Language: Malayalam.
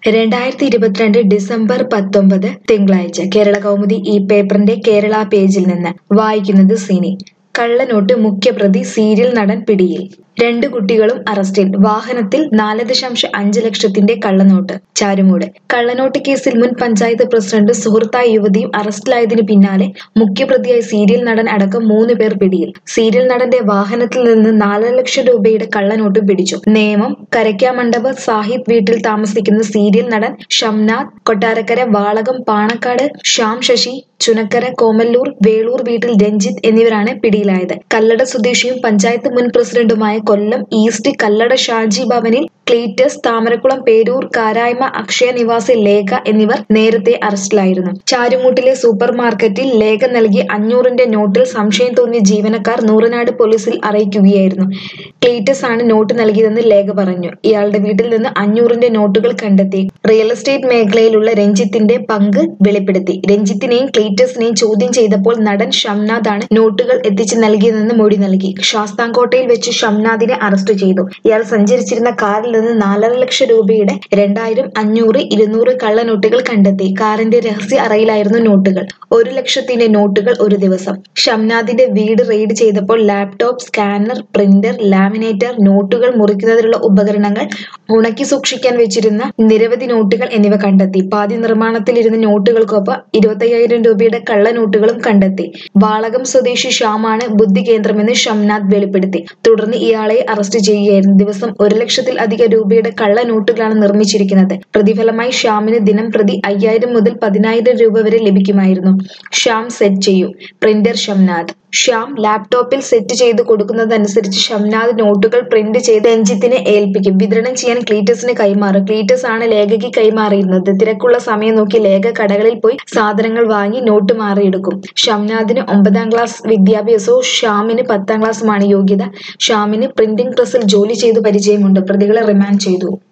2022 ഡിസംബർ 19 തിങ്കളാഴ്ച കേരളകൗമുദി ഈ പേപ്പറിന്റെ കേരള പേജിൽ നിന്ന് വായിക്കുന്നത് സിനി. കള്ളനോട്ട് മുഖ്യപ്രതി സീരിയൽ നടൻ പിടിയിൽ. 2 കുട്ടികളും അറസ്റ്റിൽ. വാഹനത്തിൽ 4.5 ലക്ഷത്തിന്റെ കള്ളനോട്ട്. ചാരുമൂട്. കള്ളനോട്ട് കേസിൽ മുൻ പഞ്ചായത്ത് പ്രസിഡന്റ് സുഹൃത്തായ യുവതിയും അറസ്റ്റിലായതിനു പിന്നാലെ മുഖ്യപ്രതിയായ സീരിയൽ നടൻ അടക്കം 3 പേർ പിടിയിൽ. സീരിയൽ നടന്റെ വാഹനത്തിൽ നിന്ന് 4 ലക്ഷം രൂപയുടെ കള്ളനോട്ടും പിടിച്ചു. നേമം കരയ്ക്കാമണ്ഡപം സാഹിദ് വീട്ടിൽ താമസിക്കുന്ന സീരിയൽ നടൻ ഷംനാദ്, കൊട്ടാരക്കര വാളകം പാണക്കാട് ശ്യാം ശശി, ചുനക്കര കോമല്ലൂർ വേളൂർ വീട്ടിൽ രഞ്ജിത്ത് എന്നിവരാണ് പിടിയിലായത്. കല്ലട സ്വദേശിയും പഞ്ചായത്ത് മുൻ പ്രസിഡന്റുമായ കൊല്ലം ഈസ്റ്റ് കല്ലട ഷാജി ഭവനിൽ ക്ലീറ്റസ്, താമരക്കുളം പേരൂർ കാരായ്മ അക്ഷയ നിവാസി ലേഖ എന്നിവർ നേരത്തെ അറസ്റ്റിലായിരുന്നു. ചാരുമൂട്ടിലെ സൂപ്പർ മാർക്കറ്റിൽ ലേഖ നൽകിയ 500ന്റെ നോട്ടിൽ സംശയം തോന്നിയ ജീവനക്കാർ നൂറനാട് പോലീസിൽ അറിയിക്കുകയായിരുന്നു. ക്ലീറ്റസ് ആണ് നോട്ട് നൽകിയതെന്ന് ലേഖ പറഞ്ഞു. ഇയാളുടെ വീട്ടിൽ നിന്ന് 500ന്റെ നോട്ടുകൾ കണ്ടെത്തി. റിയൽ എസ്റ്റേറ്റ് മേഖലയിലുള്ള രഞ്ജിത്തിന്റെ പങ്ക് വെളിപ്പെടുത്തി. രഞ്ജിത്തിനെയും ക്ലീറ്റസിനെയും ചോദ്യം ചെയ്തപ്പോൾ നടൻ ഷംനാദാണ് നോട്ടുകൾ എത്തിച്ച് നൽകിയതെന്ന് മൊഴി നൽകി. ശാസ്താംകോട്ടയിൽ വെച്ച് ഷംനാദിനെ അറസ്റ്റ് ചെയ്തു. ഇയാൾ സഞ്ചരിച്ചിരുന്ന കാറിൽ നിന്ന് 4.5 ലക്ഷം രൂപയുടെ 2000, 500, 200 കള്ളനോട്ടുകൾ കണ്ടെത്തി. കാറിന്റെ രഹസ്യ അറയിലായിരുന്നു നോട്ടുകൾ. 1 ലക്ഷത്തിന്റെ നോട്ടുകൾ ഒരു ദിവസം. ഷംനാദിന്റെ വീട് റെയ്ഡ് ചെയ്തപ്പോൾ ലാപ്ടോപ്പ്, സ്കാനർ, പ്രിന്റർ, ലാമിനേറ്റർ, നോട്ടുകൾ മുറിക്കുന്നതിനുള്ള ഉപകരണങ്ങൾ, ഉണക്കി സൂക്ഷിക്കാൻ വെച്ചിരുന്ന നിരവധി നോട്ടുകൾ എന്നിവ കണ്ടെത്തി. പാതി നിർമ്മാണത്തിലിരുന്ന നോട്ടുകൾക്കൊപ്പം 25,000 രൂപയുടെ കള്ളനോട്ടുകളും കണ്ടെത്തി. വാളകം സ്വദേശി ശ്യാമാണ് ബുദ്ധികേന്ദ്രമെന്ന് ഷംനാദ് വെളിപ്പെടുത്തി. തുടർന്ന് ഇയാളെ അറസ്റ്റ് ചെയ്യുകയായിരുന്നു. ദിവസം 1 ലക്ഷത്തിലധികം രൂപയുടെ കള്ളനോട്ടുകളാണ് നിർമ്മിച്ചിരിക്കുന്നത്. പ്രതിഫലമായി ശ്യാമിന് ദിനം പ്രതി 5,000 മുതൽ 10,000 രൂപ വരെ ലഭിക്കുമായിരുന്നു. ശ്യാം സെറ്റ് ചെയ്യും. പ്രിന്റർ ഷംനാദ്. ശ്യാം ലാപ്ടോപ്പിൽ സെറ്റ് ചെയ്ത് കൊടുക്കുന്നതനുസരിച്ച് ഷംനാദ് നോട്ടുകൾ പ്രിന്റ് ചെയ്ത് രഞ്ജിത്തിനെ ഏൽപ്പിക്കും. വിതരണം ചെയ്യാൻ ക്ലീറ്റസിന് കൈമാറും. ക്ലീറ്റസ് ആണ് ലേഖയ്ക്ക് കൈമാറിയിരുന്നത്. തിരക്കുള്ള സമയം നോക്കി ലേഖ കടകളിൽ പോയി സാധനങ്ങൾ വാങ്ങി നോട്ട് മാറിയെടുക്കും. ഷംനാദിന് 9ാം ക്ലാസ് വിദ്യാഭ്യാസവും ശ്യാമിന് 10ാം ക്ലാസ്സുമാണ് യോഗ്യത. ശ്യാമിന് പ്രിന്റിംഗ് പ്രസിൽ ജോലി ചെയ്ത് പരിചയമുണ്ട്. പ്രതികളെ റിമാൻഡ് ചെയ്തു.